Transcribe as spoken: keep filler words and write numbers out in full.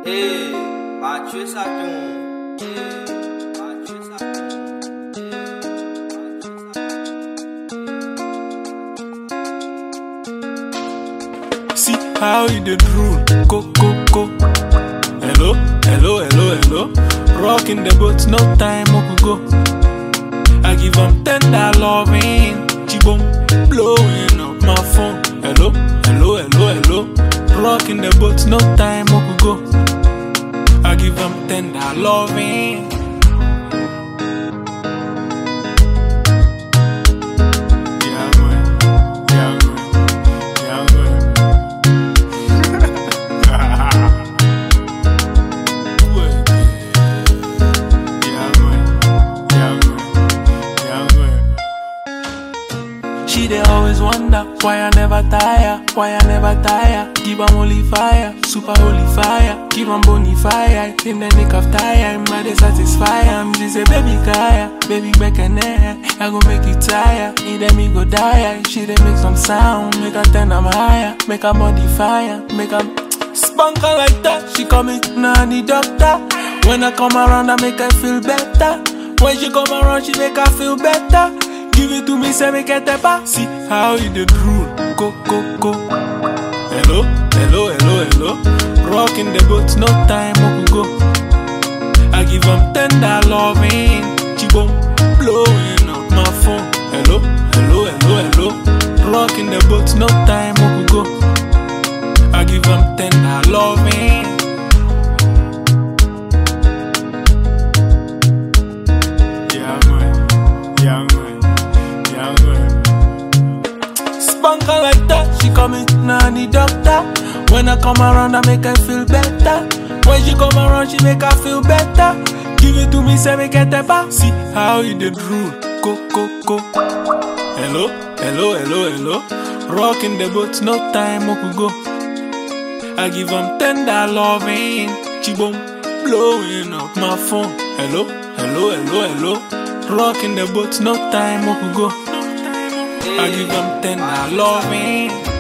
Hey, bate essa dum. Bate essa dum. See how you dey drool, go go go. Hello, hello, hello, hello. Rocking the boat, no time, we go. I give 'em tender loving, chibom, blowing up my phone. Hello, hello, hello, hello. Rocking the boat, no time, we go. I give 'em tender loving. Yeah, man. Yeah, man. Yeah, man. Ouais. Yeah, man. Yeah, man. Yeah, man. She dey always wonder why I never tire, why I never tire. Give 'em holy fire, super holy fire. Give 'em bony fire, in the nick of time, I dey satisfy 'em. She say, baby kaya, baby back and there, I go make you tire. Need them me go die. She dey make some sound, make her turn 'em higher, make her modify 'em, make her spunker like that. She call me nanny doctor. When I come around, I make her feel better. When she come around, she make her feel better. Give it to me, say make it tap. See how you dey drool, go go go. Hello, hello, hello, hello. Rocking the boat, no time, we go. I give 'em tender loving, chibom, blowing up my phone. Hello, hello, hello, hello. Rocking the boat, no time, we go. I give 'em tender loving. Yeah, man. Yeah, man. Yeah, man. Spunker like that, she call me nanny doctor. When I come around, I make her feel better. When she come around, she make her feel better. Give it to me, say make it tap. See how you dey drool, go go go. Hello, hello, hello, hello. Rocking the boat, no time, we could go. I give 'em tender loving, chibom, blowing up my phone. Hello, hello, hello, hello. Rocking the boat, no time, we could go. I give 'em tender loving.